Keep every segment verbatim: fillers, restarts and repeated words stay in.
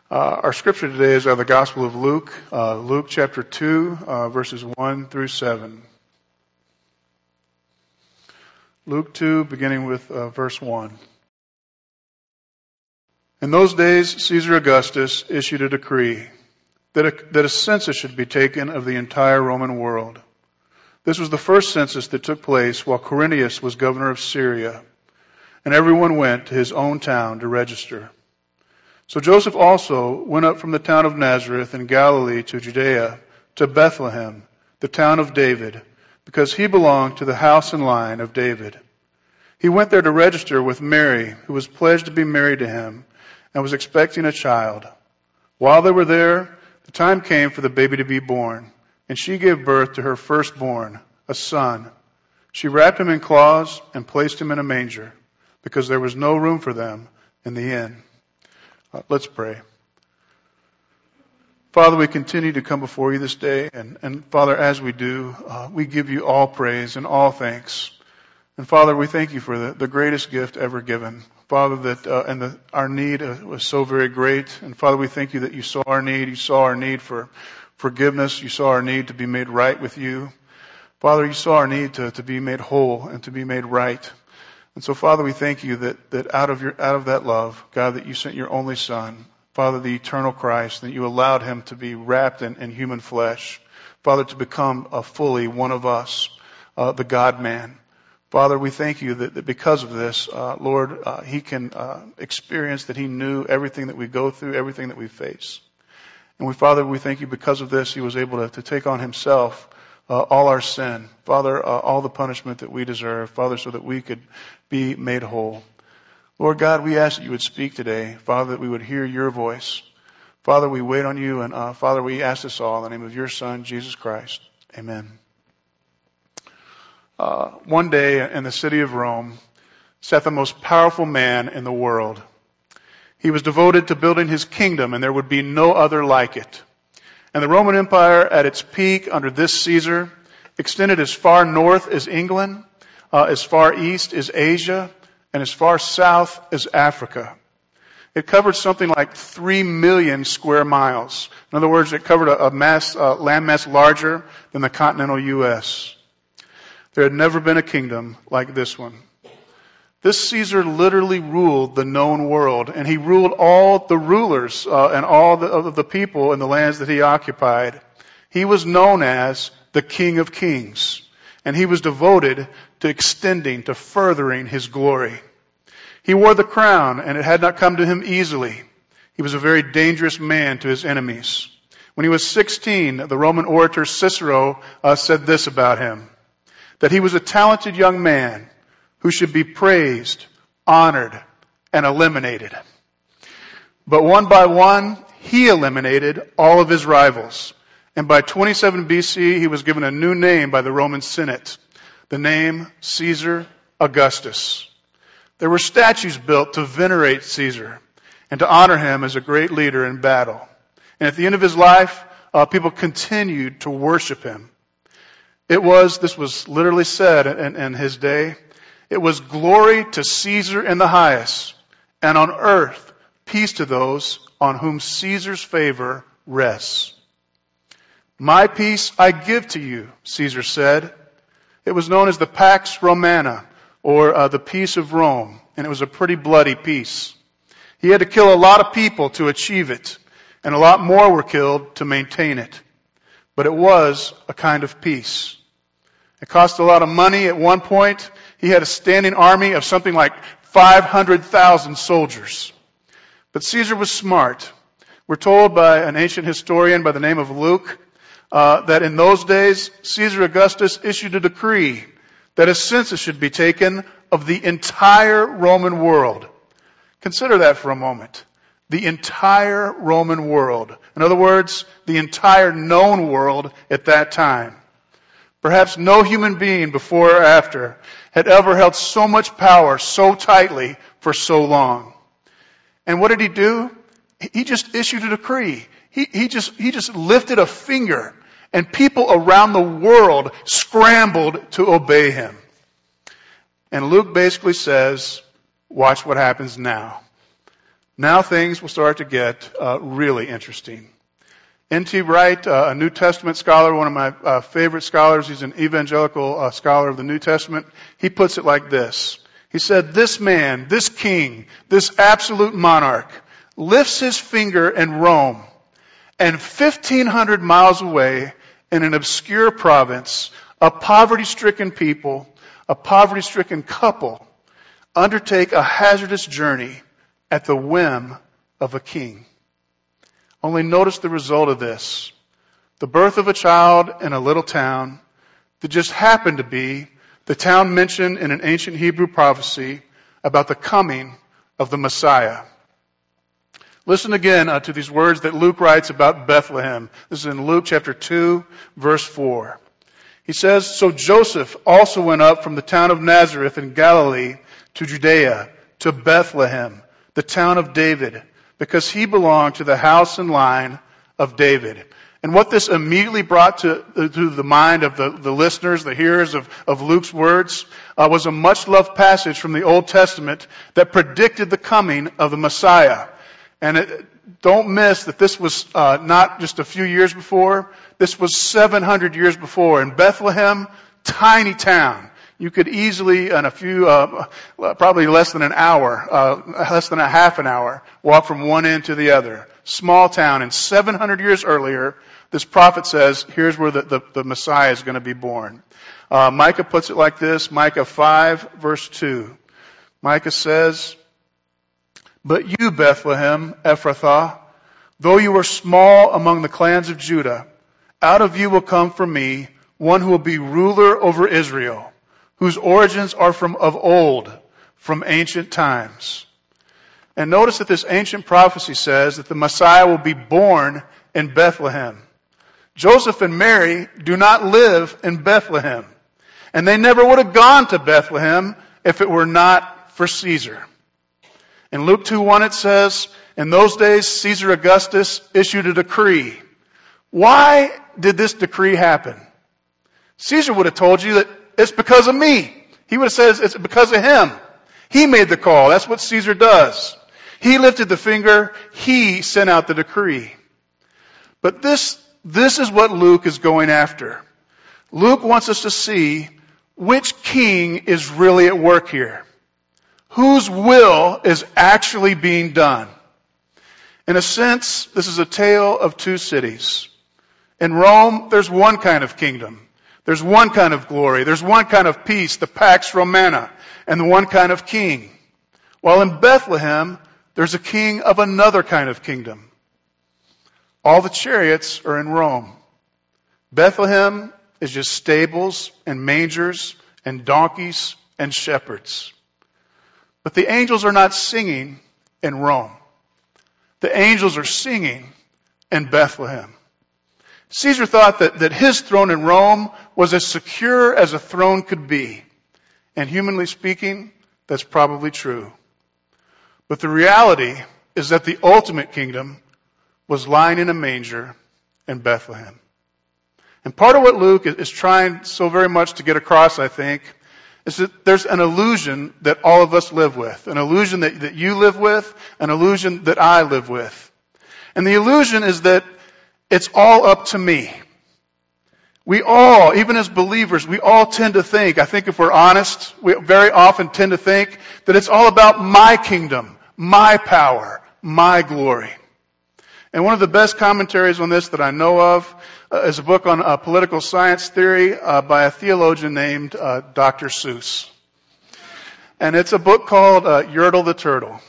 Uh, our scripture today is out of the Gospel of Luke, uh, Luke chapter two, uh, verses one through seven. Luke two, beginning with uh, verse one. In those days, Caesar Augustus issued a decree that a, that a census should be taken of the entire Roman world. This was the first census that took place while Quirinius was governor of Syria, and everyone went to his own town to register. So Joseph also went up from the town of Nazareth in Galilee to Judea, to Bethlehem, the town of David, because he belonged to the house and line of David. He went there to register with Mary, who was pledged to be married to him, and was expecting a child. While they were there, the time came for the baby to be born, and she gave birth to her firstborn, a son. She wrapped him in cloths and placed him in a manger, because there was no room for them in the inn. Uh, let's pray. Father, we continue to come before you this day, and, and Father, as we do, uh, we give you all praise and all thanks. And Father, we thank you for the, the greatest gift ever given. Father, that uh, and the, our need uh, was so very great. And Father, we thank you that you saw our need. You saw our need for forgiveness. You saw our need to be made right with you. Father, you saw our need to, to be made whole and to be made right. And so, Father, we thank you that, that out of your out of that love, God, that you sent your only Son, Father, the eternal Christ, that you allowed him to be wrapped in, in human flesh, Father, to become a fully one of us, uh, the God-man. Father, we thank you that, that because of this, uh, Lord, uh, he can uh, experience that he knew everything that we go through, everything that we face. And we, Father, we thank you because of this, he was able to, to take on himself Uh, all our sin, Father, uh, all the punishment that we deserve, Father, so that we could be made whole. Lord God, we ask that you would speak today, Father, that we would hear your voice. Father, we wait on you, and uh, Father, we ask this all in the name of your Son, Jesus Christ. Amen. Uh, one day in the city of Rome sat the most powerful man in the world. He was devoted to building his kingdom, and there would be no other like it. And the Roman Empire at its peak under this Caesar extended as far north as England, uh, as far east as Asia, and as far south as Africa. It covered something like three million square miles. In other words, it covered a, a mass, uh, land mass larger than the continental U S. There had never been a kingdom like this one. This Caesar literally ruled the known world, and he ruled all the rulers uh, and all the, of the people in the lands that he occupied. He was known as the King of Kings, and he was devoted to extending, to furthering his glory. He wore the crown, and it had not come to him easily. He was a very dangerous man to his enemies. When he was sixteen, the Roman orator Cicero uh, said this about him, that he was a talented young man who should be praised, honored, and eliminated. But one by one, he eliminated all of his rivals. And by twenty-seven B C, he was given a new name by the Roman Senate, the name Caesar Augustus. There were statues built to venerate Caesar and to honor him as a great leader in battle. And at the end of his life, uh, people continued to worship him. It was, this was literally said in, in his day, it was glory to Caesar in the highest, and on earth peace to those on whom Caesar's favor rests. My peace I give to you, Caesar said. It was known as the Pax Romana, or uh, the peace of Rome, and it was a pretty bloody peace. He had to kill a lot of people to achieve it, and a lot more were killed to maintain it. But it was a kind of peace. It cost a lot of money at one point. He had a standing army of something like five hundred thousand soldiers. But Caesar was smart. We're told by an ancient historian by the name of Luke uh, that in those days, Caesar Augustus issued a decree that a census should be taken of the entire Roman world. Consider that for a moment. The entire Roman world. In other words, the entire known world at that time. Perhaps no human being before or after had ever held so much power so tightly for so long. And what did he do? He just issued a decree. He, he just, he just lifted a finger, and people around the world scrambled to obey him. And Luke basically says, watch what happens now. Now things will start to get uh, really interesting. N T Wright, uh, a New Testament scholar, one of my uh, favorite scholars, he's an evangelical uh, scholar of the New Testament, he puts it like this. He said, this man, this king, this absolute monarch, lifts his finger in Rome, and fifteen hundred miles away in an obscure province, a poverty-stricken people, a poverty-stricken couple, undertake a hazardous journey at the whim of a king. Only notice the result of this. The birth of a child in a little town that just happened to be the town mentioned in an ancient Hebrew prophecy about the coming of the Messiah. Listen again uh, to these words that Luke writes about Bethlehem. This is in Luke chapter two, verse four. He says, so Joseph also went up from the town of Nazareth in Galilee to Judea, to Bethlehem, the town of David, because he belonged to the house and line of David. And what this immediately brought to, to the mind of the, the listeners, the hearers of, of Luke's words, uh, was a much-loved passage from the Old Testament that predicted the coming of the Messiah. And it, don't miss that this was uh, not just a few years before. This was seven hundred years before. In Bethlehem, tiny town. You could easily, in a few, uh, probably less than an hour, uh, less than a half an hour, walk from one end to the other. Small town. And seven hundred years earlier, this prophet says, here's where the, the, the Messiah is going to be born. Uh, Micah puts it like this, Micah five, verse two. Micah says, but you, Bethlehem, Ephrathah, though you are small among the clans of Judah, out of you will come for me one who will be ruler over Israel, whose origins are from of old, from ancient times. And notice that this ancient prophecy says that the Messiah will be born in Bethlehem. Joseph and Mary do not live in Bethlehem. And they never would have gone to Bethlehem if it were not for Caesar. In Luke two one it says, in those days Caesar Augustus issued a decree. Why did this decree happen? Caesar would have told you that it's because of me. He would have said it's because of him. He made the call. That's what Caesar does. He lifted the finger. He sent out the decree. But this, this is what Luke is going after. Luke wants us to see which king is really at work here. Whose will is actually being done. In a sense, this is a tale of two cities. In Rome, there's one kind of kingdom. There's one kind of glory. There's one kind of peace, the Pax Romana, and the one kind of king. While in Bethlehem, there's a king of another kind of kingdom. All the chariots are in Rome. Bethlehem is just stables and mangers and donkeys and shepherds. But the angels are not singing in Rome. The angels are singing in Bethlehem. Caesar thought that, that his throne in Rome was as secure as a throne could be. And humanly speaking, that's probably true. But the reality is that the ultimate kingdom was lying in a manger in Bethlehem. And part of what Luke is trying so very much to get across, I think, is that there's an illusion that all of us live with. An illusion that, that you live with, an illusion that I live with. And the illusion is that it's all up to me. We all, even as believers, we all tend to think, I think if we're honest, we very often tend to think that it's all about my kingdom, my power, my glory. And one of the best commentaries on this that I know of uh, is a book on uh, political science theory uh, by a theologian named uh, Doctor Seuss. And it's a book called uh, Yertle the Turtle.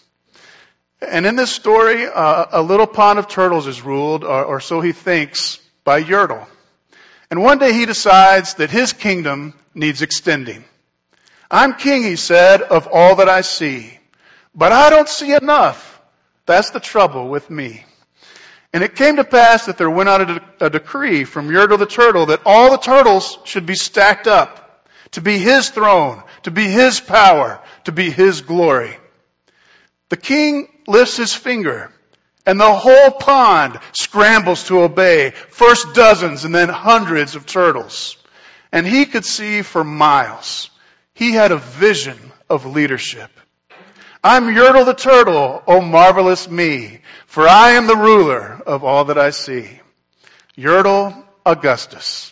And in this story, uh, a little pond of turtles is ruled, or, or so he thinks, by Yertle. And one day he decides that his kingdom needs extending. I'm king, he said, of all that I see. But I don't see enough. That's the trouble with me. And it came to pass that there went out a, de- a decree from Yertle the turtle that all the turtles should be stacked up to be his throne, to be his power, to be his glory. The king lifts his finger, and the whole pond scrambles to obey, first dozens and then hundreds of turtles. And he could see for miles. He had a vision of leadership. I'm Yertle the turtle, oh marvelous me, for I am the ruler of all that I see. Yertle Augustus.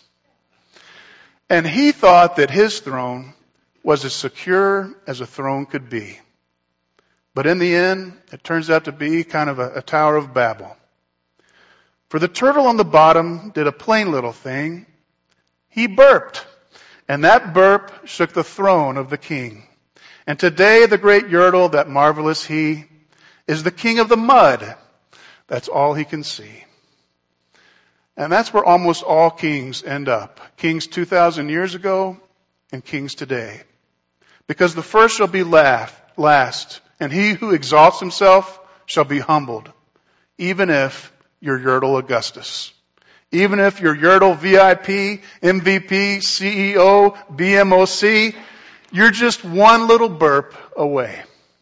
And he thought that his throne was as secure as a throne could be. But in the end, it turns out to be kind of a, a Tower of Babel. For the turtle on the bottom did a plain little thing. He burped, and that burp shook the throne of the king. And today the great Yertle, that marvelous he, is the king of the mud. That's all he can see. And that's where almost all kings end up. Kings two thousand years ago and kings today. Because the first shall be last, and he who exalts himself shall be humbled. Even if you're Yertle Augustus. Even if you're Yertle V I P, M V P, C E O, B M O C, you're just one little burp away.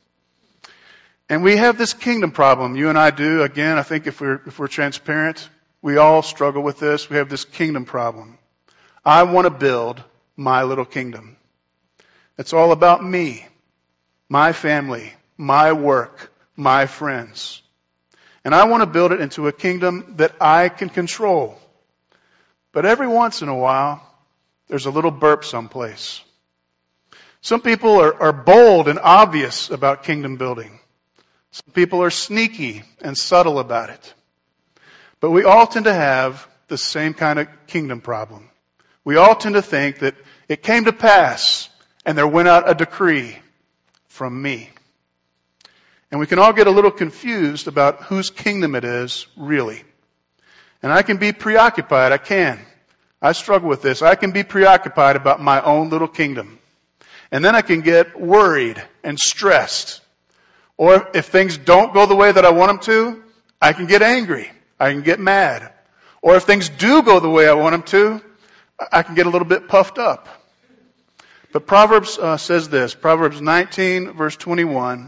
And we have this kingdom problem. You and I do. Again, I think if we're, if we're transparent, we all struggle with this. We have this kingdom problem. I want to build my little kingdom. It's all about me, my family, my work, my friends. And I want to build it into a kingdom that I can control. But every once in a while, there's a little burp someplace. Some people are, are bold and obvious about kingdom building. Some people are sneaky and subtle about it. But we all tend to have the same kind of kingdom problem. We all tend to think that it came to pass and there went out a decree from me. And we can all get a little confused about whose kingdom it is, really. And I can be preoccupied. I can. I struggle with this. I can be preoccupied about my own little kingdom. And then I can get worried and stressed. Or if things don't go the way that I want them to, I can get angry. I can get mad. Or if things do go the way I want them to, I can get a little bit puffed up. But Proverbs uh, says this. Proverbs nineteen, verse twenty-one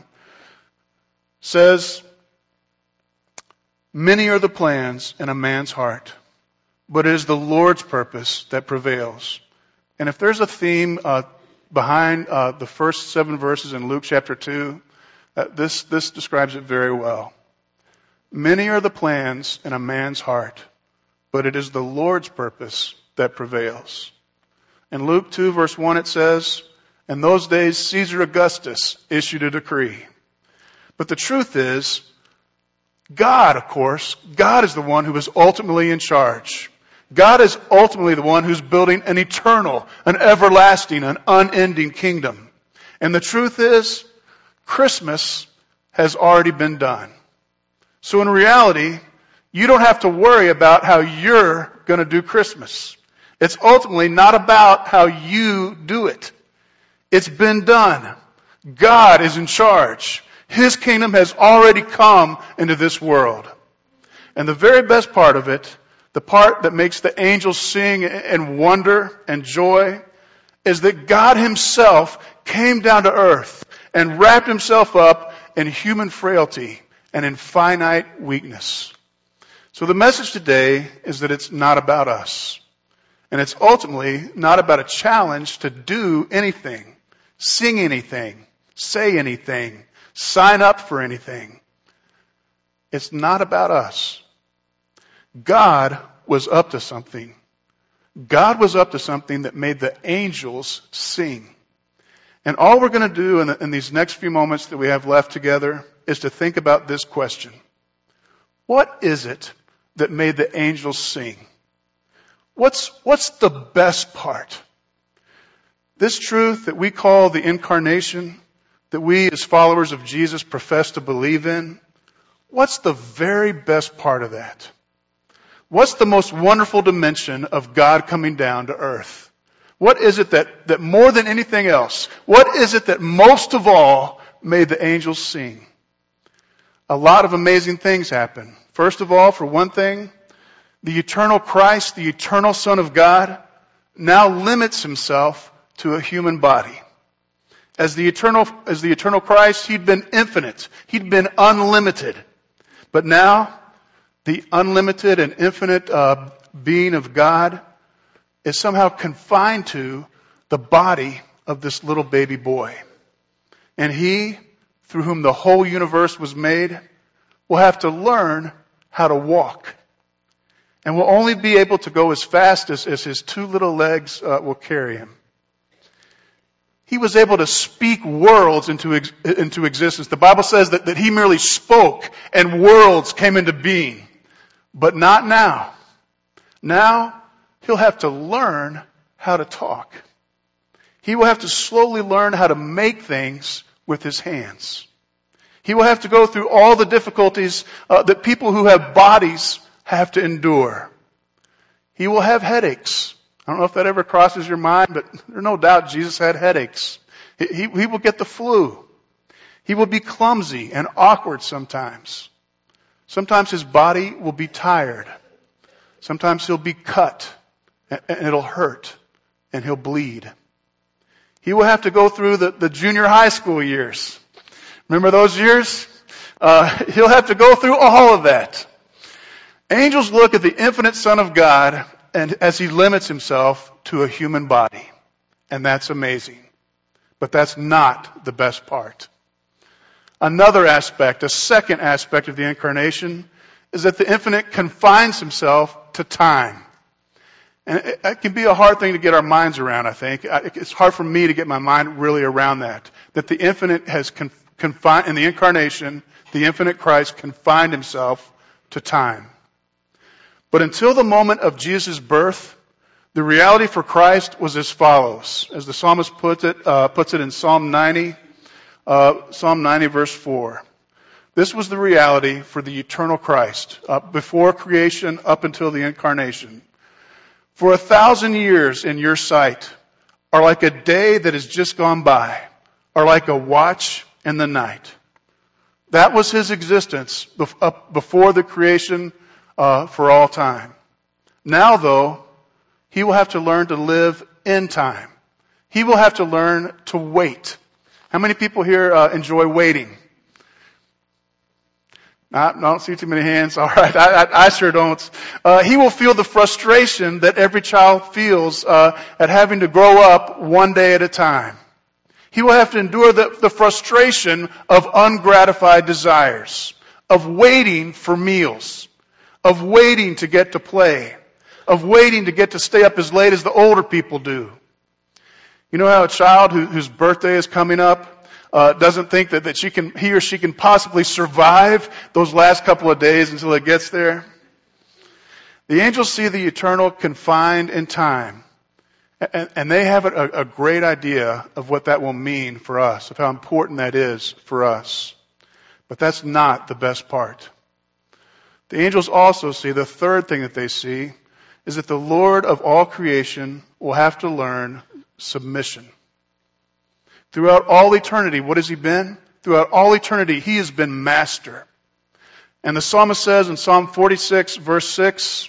says, many are the plans in a man's heart, but it is the Lord's purpose that prevails. And if there's a theme uh, behind uh, the first seven verses in Luke chapter two, uh, this, this describes it very well. Many are the plans in a man's heart, but it is the Lord's purpose that prevails. In Luke two, verse one, it says, in those days Caesar Augustus issued a decree. But the truth is, God, of course, God is the one who is ultimately in charge. God is ultimately the one who's building an eternal, an everlasting, an unending kingdom. And the truth is, Christmas has already been done. So in reality, you don't have to worry about how you're going to do Christmas. It's ultimately not about how you do it. It's been done. God is in charge. His kingdom has already come into this world. And the very best part of it, the part that makes the angels sing and wonder and joy, is that God himself came down to earth and wrapped himself up in human frailty and in finite weakness. So the message today is that it's not about us. And it's ultimately not about a challenge to do anything, sing anything, say anything, sign up for anything. It's not about us. God was up to something. God was up to something that made the angels sing. And all we're going to do in, the, in these next few moments that we have left together is to think about this question. What is it that made the angels sing? What's, what's the best part? This truth that we call the incarnation, that we as followers of Jesus profess to believe in, what's the very best part of that? What's the most wonderful dimension of God coming down to earth? What is it that, that more than anything else, what is it that most of all made the angels sing? A lot of amazing things happen. First of all, for one thing, the eternal Christ, the eternal Son of God, now limits himself to a human body. As the eternal, as the eternal Christ, he'd been infinite. He'd been unlimited. But now, the unlimited and infinite uh, being of God is somehow confined to the body of this little baby boy. And he, through whom the whole universe was made, will have to learn how to walk. And will only be able to go as fast as, as his two little legs uh, will carry him. He was able to speak worlds into, ex- into existence. The Bible says that, that he merely spoke and worlds came into being. But not now. Now, he'll have to learn how to talk. He will have to slowly learn how to make things with his hands. He will have to go through all the difficulties uh, that people who have bodies have to endure. He will have headaches. I don't know if that ever crosses your mind, but there's no doubt Jesus had headaches. He, he, he will get the flu. He will be clumsy and awkward sometimes. Sometimes his body will be tired. Sometimes he'll be cut and, and it'll hurt and he'll bleed. He will have to go through the, the junior high school years. Remember those years? Uh, he'll have to go through all of that. Angels look at the infinite Son of God and as he limits himself to a human body. And that's amazing. But that's not the best part. Another aspect, a second aspect of the incarnation, is that the infinite confines himself to time. And it, it can be a hard thing to get our minds around, I think. It's hard for me to get my mind really around that. That the infinite has con- confined, in the incarnation, the infinite Christ confined himself to time. But until the moment of Jesus' birth, the reality for Christ was as follows. As the psalmist puts it, uh, puts it in Psalm ninety, uh, Psalm ninety verse four. This was the reality for the eternal Christ, uh, before creation up until the incarnation. For a thousand years in your sight are like a day that has just gone by, are like a watch in the night. That was his existence before the creation uh, for all time. Now, though, he will have to learn to live in time. He will have to learn to wait. How many people here uh, enjoy waiting? I don't see too many hands. All right, I, I, I sure don't. Uh, he will feel the frustration that every child feels uh, at having to grow up one day at a time. He will have to endure the, the frustration of ungratified desires, of waiting for meals, of waiting to get to play, of waiting to get to stay up as late as the older people do. You know how a child who, whose birthday is coming up Uh, doesn't think that, that she can, he or she can possibly survive those last couple of days until it gets there. The angels see the eternal confined in time. And, and they have a, a great idea of what that will mean for us, of how important that is for us. But that's not the best part. The angels also see, the third thing that they see, is that the Lord of all creation will have to learn submission. Throughout all eternity, what has he been? Throughout all eternity, he has been master. And the psalmist says in Psalm forty-six, verse six,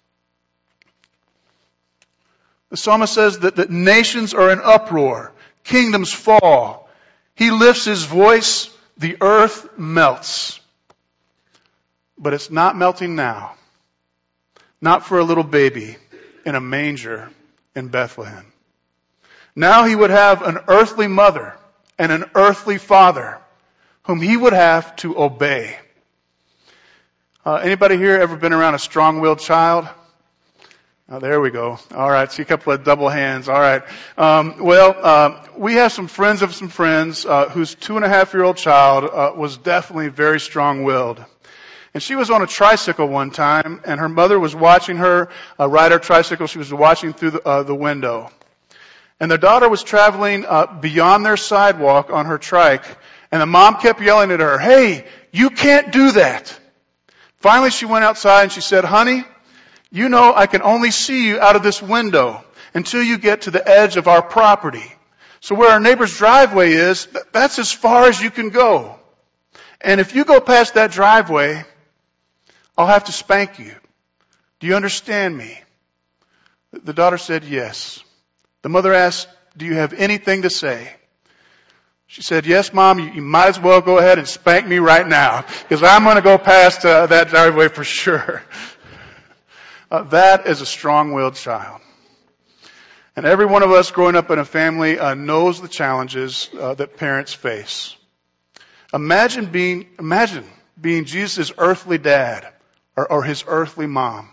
the psalmist says that, that nations are in uproar, kingdoms fall. He lifts his voice, the earth melts. But it's not melting now. Not for a little baby in a manger in Bethlehem. Now he would have an earthly mother and an earthly father whom he would have to obey. Uh, anybody here ever been around a strong-willed child? Oh, there we go. All right, see a couple of double hands. All right. Um, well, uh, we have some friends of some friends uh, whose two-and-a-half-year-old child uh, was definitely very strong-willed. And she was on a tricycle one time, and her mother was watching her uh, ride her tricycle. She was watching through the, uh, the window. And their daughter was traveling uh, beyond their sidewalk on her trike, and the mom kept yelling at her, "Hey, you can't do that." Finally, she went outside and she said, "Honey, you know I can only see you out of this window until you get to the edge of our property. So where our neighbor's driveway is, that's as far as you can go. And if you go past that driveway, I'll have to spank you. Do you understand me?" The daughter said yes. The mother asked, "Do you have anything to say?" She said, "Yes, Mom, you, you might as well go ahead and spank me right now, because I'm going to go past uh, that driveway for sure." Uh, that is a strong-willed child. And every one of us growing up in a family uh, knows the challenges uh, that parents face. Imagine being, imagine being Jesus' earthly dad or, or his earthly mom.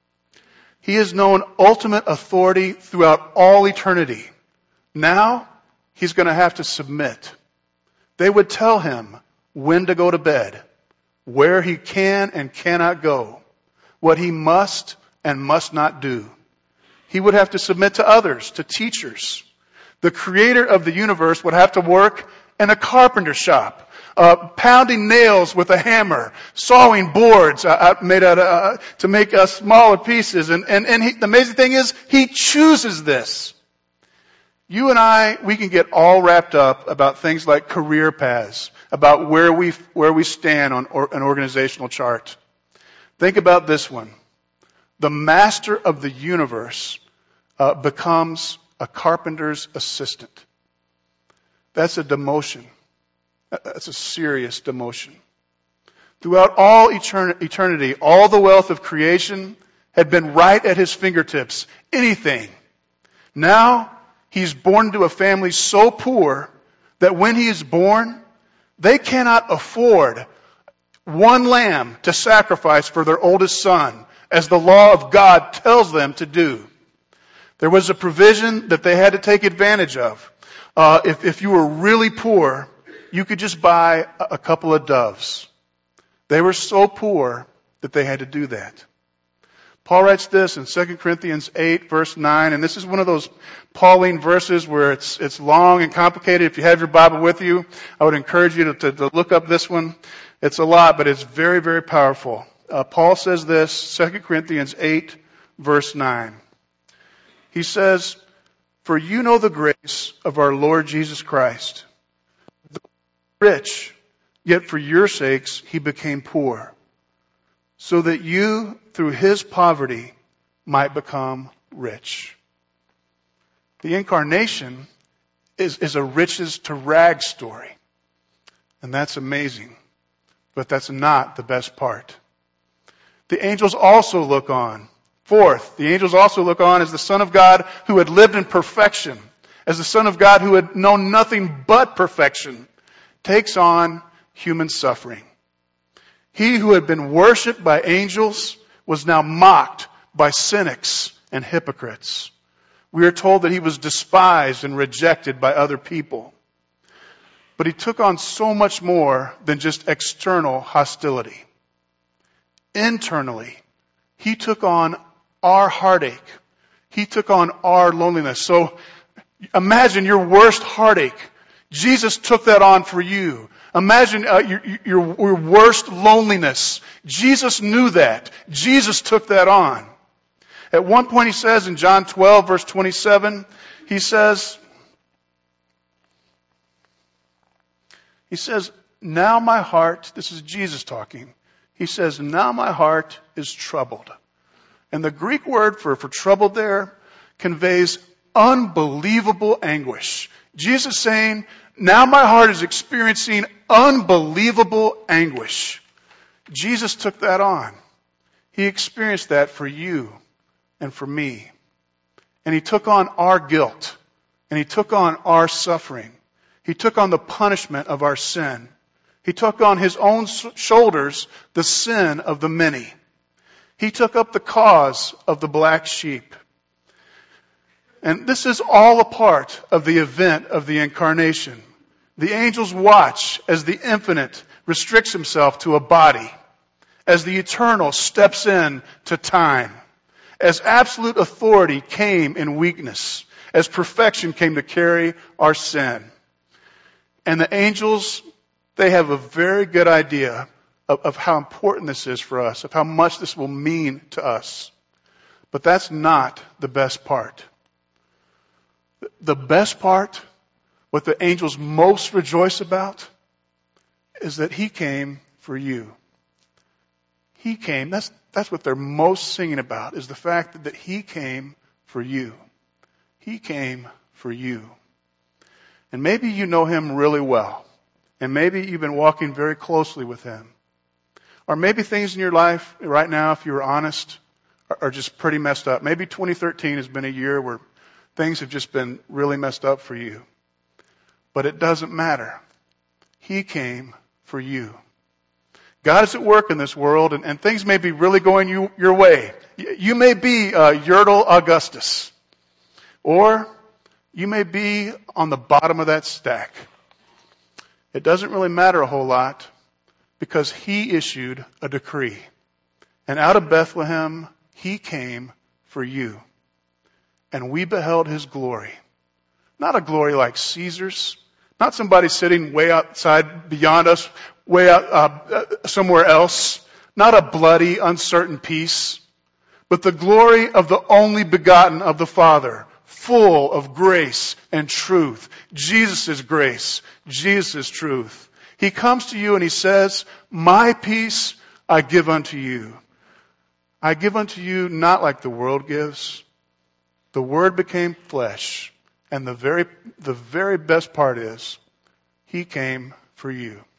He has known ultimate authority throughout all eternity. Now, he's going to have to submit. They would tell him when to go to bed, where he can and cannot go, what he must and must not do. He would have to submit to others, to teachers. The creator of the universe would have to work in a carpenter shop, uh, pounding nails with a hammer, sawing boards uh, made out of, uh, to make uh, smaller pieces. And, and, and he, the amazing thing is, he chooses this. You and I, we can get all wrapped up about things like career paths, about where we where we stand on or, an organizational chart. Think about this one. The master of the universe uh, becomes a carpenter's assistant. That's a demotion. That's a serious demotion. Throughout all etern- eternity, all the wealth of creation had been right at his fingertips. Anything. Now, he's born into a family so poor that when he is born, they cannot afford one lamb to sacrifice for their oldest son, as the law of God tells them to do. There was a provision that they had to take advantage of. Uh, if, if you were really poor, you could just buy a, a couple of doves. They were so poor that they had to do that. Paul writes this in Second Corinthians eight, verse nine, and this is one of those Pauline verses where it's it's long and complicated. If you have your Bible with you, I would encourage you to, to, to look up this one. It's a lot, but it's very, very powerful. Uh, Paul says this, Second Corinthians eight, verse nine. He says, "For you know the grace of our Lord Jesus Christ. The rich, yet for your sakes he became poor, so that you, through his poverty, might become rich." The incarnation is, is a riches to rags story. And that's amazing. But that's not the best part. The angels also look on. Fourth, the angels also look on as the Son of God who had lived in perfection, as the Son of God who had known nothing but perfection, takes on human suffering. He who had been worshipped by angels was now mocked by cynics and hypocrites. We are told that he was despised and rejected by other people. But he took on so much more than just external hostility. Internally, he took on our heartache. He took on our loneliness. So imagine your worst heartache. Jesus took that on for you. Imagine uh, your, your, your worst loneliness. Jesus knew that. Jesus took that on. At one point he says in John twelve, verse twenty-seven, he says, he says, "Now my heart," this is Jesus talking, he says, "Now my heart is troubled." And the Greek word for, for troubled there conveys unbelievable anguish. Jesus saying, now my heart is experiencing unbelievable anguish. Jesus took that on. He experienced that for you and for me. And he took on our guilt. And he took on our suffering. He took on the punishment of our sin. He took on his own shoulders the sin of the many. He took up the cause of the black sheep. And this is all a part of the event of the incarnation. The angels watch as the infinite restricts himself to a body, as the eternal steps in to time, as absolute authority came in weakness, as perfection came to carry our sin. And the angels, they have a very good idea of, of how important this is for us, of how much this will mean to us. But that's not the best part. The best part, what the angels most rejoice about, is that he came for you. He came. That's, that's what they're most singing about, is the fact that, that he came for you. He came for you. And maybe you know him really well. And maybe you've been walking very closely with him. Or maybe things in your life right now, if you're honest, are, are just pretty messed up. Maybe twenty thirteen has been a year where things have just been really messed up for you. But it doesn't matter. He came for you. God is at work in this world, and, and things may be really going you, your way. You, you may be uh, Yertle Augustus, or you may be on the bottom of that stack. It doesn't really matter a whole lot, because he issued a decree. And out of Bethlehem, he came for you. And we beheld his glory. Not a glory like Caesar's. Not somebody sitting way outside, beyond us, way out uh, somewhere else. Not a bloody, uncertain peace. But the glory of the only begotten of the Father, full of grace and truth. Jesus' grace. Jesus' truth. He comes to you and he says, my peace I give unto you. I give unto you not like the world gives. The Word became flesh. And the very, the very best part is, he came for you.